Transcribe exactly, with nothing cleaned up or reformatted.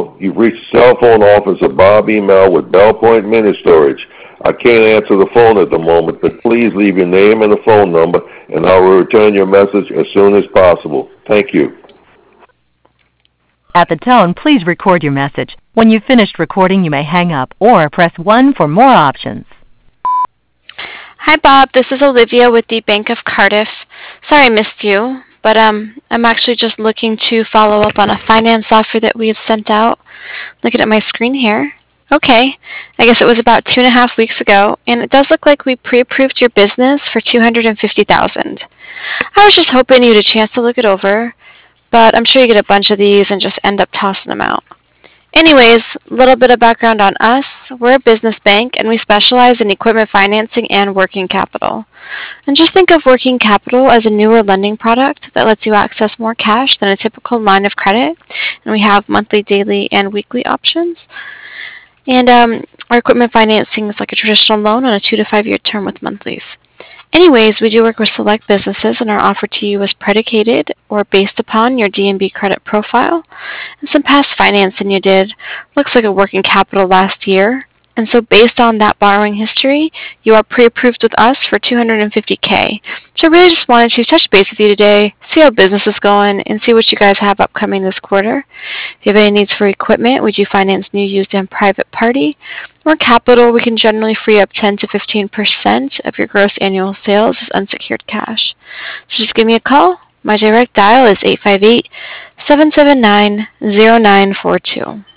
Hello, you've reached the cell phone office of Bob Email with Bell Point Mini Storage. I can't answer the phone at the moment, but please leave your name and a phone number, and I will return your message as soon as possible. Thank you. At the tone, please record your message. When you've finished recording, you may hang up or press one for more options. Hi, Bob. This is Olivia with the Bank of Cardiff. Sorry I missed you, but um, I'm actually just looking to follow up on a finance offer that we had sent out. Looking at my screen here. Okay, I guess it was about two and a half weeks ago, and it does look like we pre-approved your business for two hundred fifty thousand dollars. I was just hoping you'd a chance to look it over, but I'm sure you get a bunch of these and just end up tossing them out. Anyways, a little bit of background on us. We're a business bank, and we specialize in equipment financing and working capital. And just think of working capital as a newer lending product that lets you access more cash than a typical line of credit. And we have monthly, daily, and weekly options. And um, our equipment financing is like a traditional loan on a two to five year term with monthlies. Anyways, we do work with select businesses, and our offer to you is predicated or based upon your D and B credit profile and some past financing you did. Looks like a working capital last year. And so based on that borrowing history, you are pre-approved with us for two hundred fifty thousand dollars. So I really just wanted to touch base with you today, see how business is going, and see what you guys have upcoming this quarter. If you have any needs for equipment, we do finance new, used, and private party. Or capital, we can generally free up ten to fifteen percent of your gross annual sales as unsecured cash. So just give me a call. My direct dial is eight five eight, seven seven nine, zero nine four two.